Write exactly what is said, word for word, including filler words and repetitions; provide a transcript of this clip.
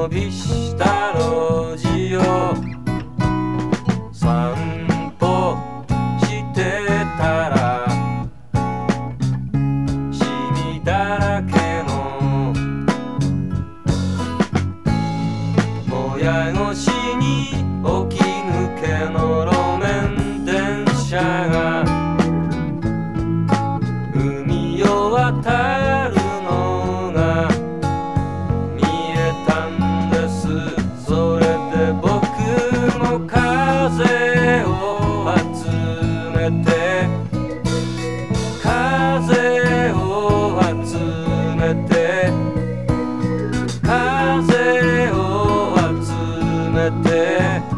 伸びした路地を散歩してたらシミだらけのもや越しに起き抜けの路面電車が海を渡るのが見えたんです。それで僕も風を集めて風を集めて風を集めて